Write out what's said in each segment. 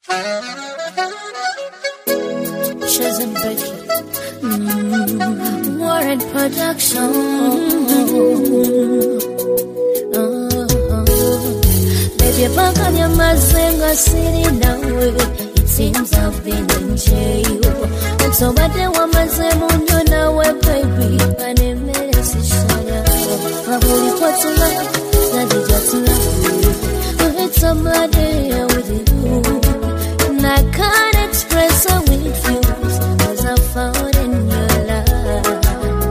Chosen Becky, Warren Production. Baby, back on your mazenga sitting down with it seems I've been in jail. And so bad they want my zemunyo now, baby. My name is Shada. I believe what's love, that is just love. It's somebody with you, and I can't express how it feels, 'cause I found in your love.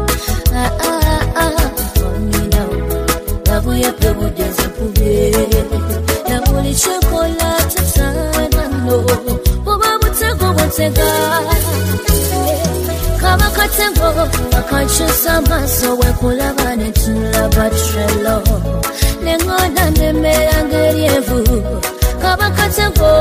For me now, love we are people days of today. Now only chocolate sana no, Baba mutego mutega. Kama katengo, akachusa maso we kulabane tulabatrelo. Nengo dande merangerievu, kama katengo.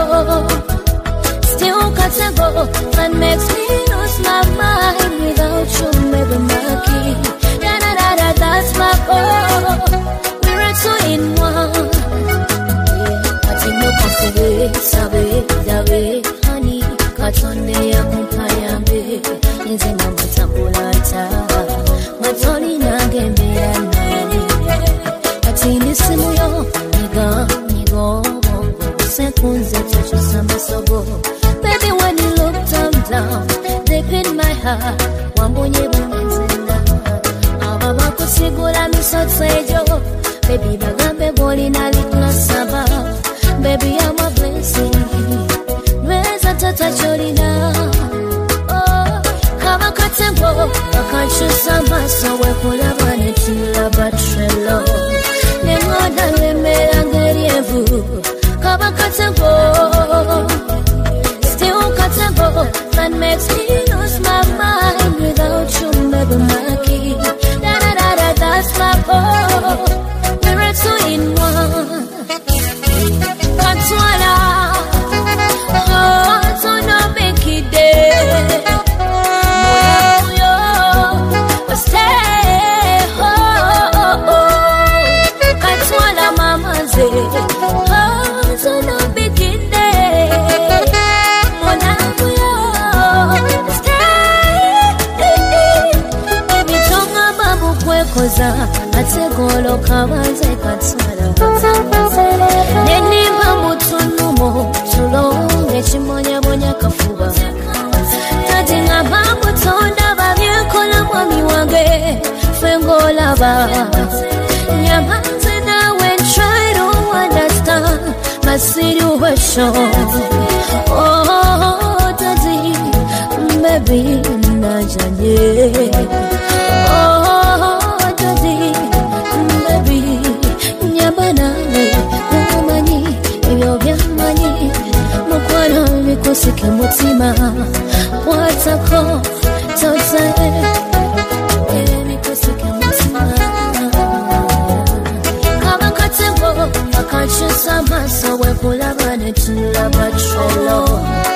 Still katengo, and makes me lose my mind without you, maybe my key. Da da da da, that's my goal. We're two in one. Katino kafe, sabe, dawe, honey, katonde ya kumpayambe. Nzinga matambulata, matoni nagembe ya nani. Katini simu yo, nigo, sekunze tuchusa masogo. Baby, when you look down, deep in my heart, wambonye bunezenda. Ababa kusigula misotsejo, baby bagambe boli na litna saba. Baby, I'm a blessing, nweza tata cholina. Kama katembo, akachusa maso we kulabane tulabatrelo. Nengoda nemerangerievu, kama katembo. Still katembo, that makes me lose my mind without you, maybe my key. Da da da da, that's my goal. We're two in one. Katwala, oh, so no make it day. Ategolo kabanze katsala Nenimba mutunumo Tulonge chimonya kafuba Tatinga bambu tonda Babyekola mwami wange Fengola ba Nyamanze nawe try to understand My situation Oh, tati Baby, najanye Oh Kusike mutima watako tote kusike mutima kama katembo akachusa maso we kulabane tulabatrelo